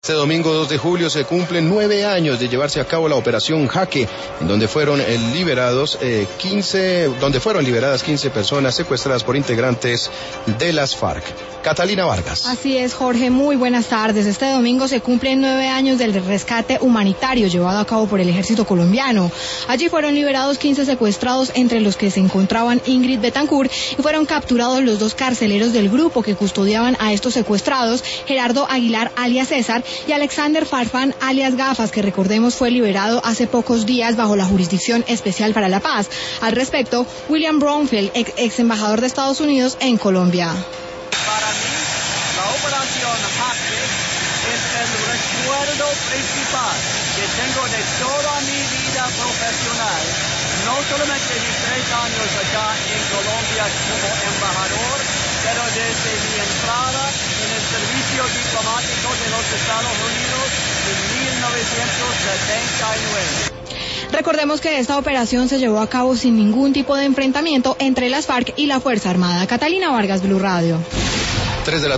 Este domingo 2 de julio se cumplen 9 años de llevarse a cabo la operación Jaque, en donde fueron liberadas 15 personas secuestradas por integrantes de las FARC. Catalina Vargas. Así es, Jorge, muy buenas tardes. Este domingo se cumplen 9 años del rescate humanitario llevado a cabo por el ejército colombiano. Allí fueron liberados 15 secuestrados, entre los que se encontraban Ingrid Betancourt, y fueron capturados los 2 carceleros del grupo que custodiaban a estos secuestrados, Gerardo Aguilar alias César y Alexander Farfán alias Gafas, que recordemos fue liberado hace pocos días bajo la Jurisdicción Especial para la Paz. Al respecto, William Brownfield, ex embajador de Estados Unidos en Colombia. Para mí, la operación Jaque es el recuerdo principal que tengo de toda mi vida profesional, no solamente mis 3 años acá en Colombia como embajador, pero desde mi entrada en el servicio diplomático de los Estados Unidos en 1979. Recordemos que esta operación se llevó a cabo sin ningún tipo de enfrentamiento entre las FARC y la Fuerza Armada. Catalina Vargas, Blue Radio. 3 de la